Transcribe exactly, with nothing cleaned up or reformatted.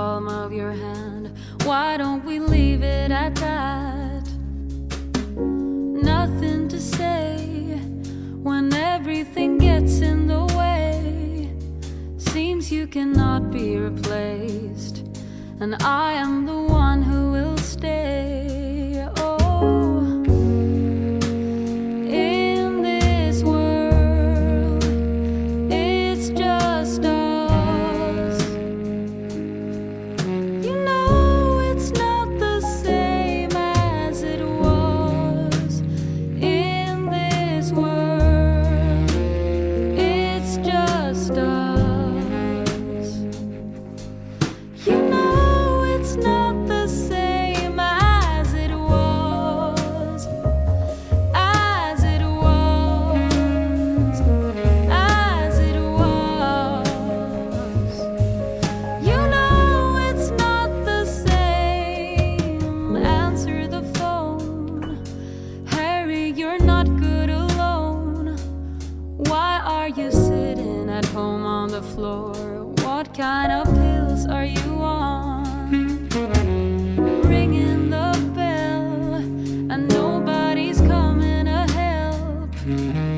palm of your hand. Why don't we leave it at that? Nothing to say when everything gets in the way. Seems you cannot be replaced, and I am the one who will stay. Oh, in this world, it's just us. You know it's not the same as it was. In this world, it's just us. You know it's not the same as it was, as it was, as it was. You know it's not the same. Answer the phone. Harry, you're not good alone. Why are you sitting at home on the floor? What kind of pills are you on? Ringing the bell and nobody's coming to help.